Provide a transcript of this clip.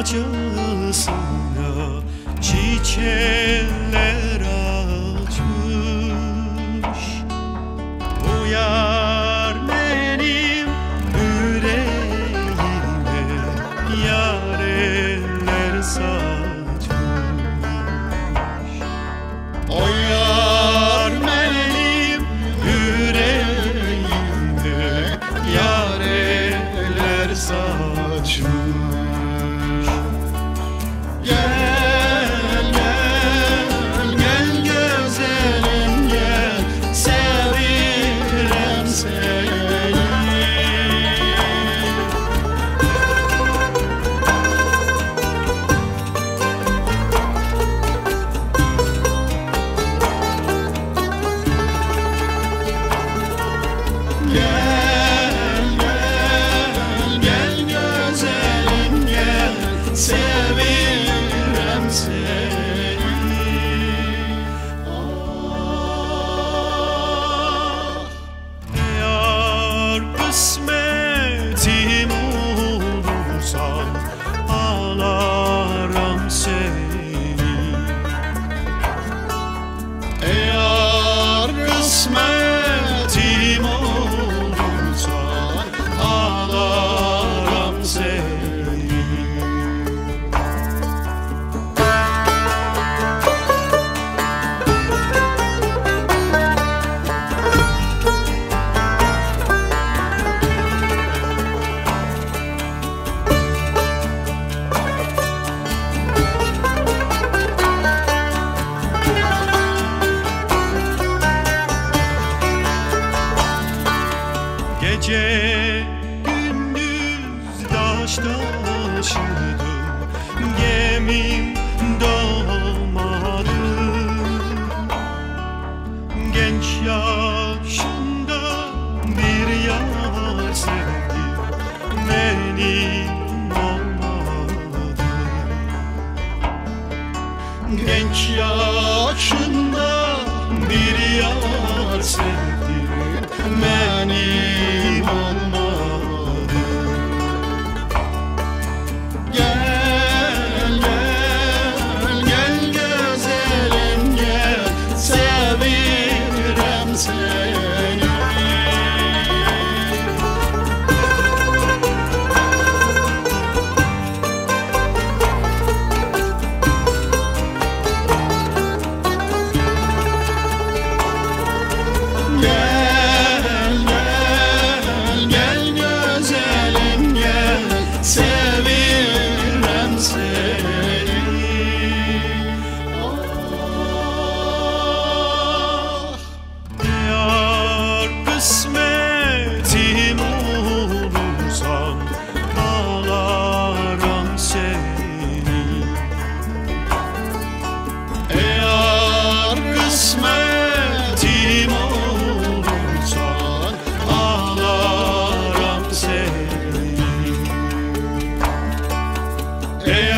acısına çiçekler açmış. Bu yar benim yüreğime yareler saçmış. O yar benim yüreğime yareler saçmış. Gel gel gel güzelim gel, sevirem seni. Gel gel gel güzelim gel, sevirem seni. Ah, yar kısmetim olursan ağlarım seni. Yar kısmetim olursan ağlarım seni. Gece gündüz taş taşıdım, gemim dolmadı. Genç yaşında bir yar sevdim, benim olmadı. Genç yaşında bir yar sevdim, benim olmadı. Gel gel gel güzelim gel, sevirem seni. Gel gel gel güzelim gel, sevirem seni. Ah, yar kısmetim olursan ağlarım seni. Yar kısmetim olursan ağlarım seni.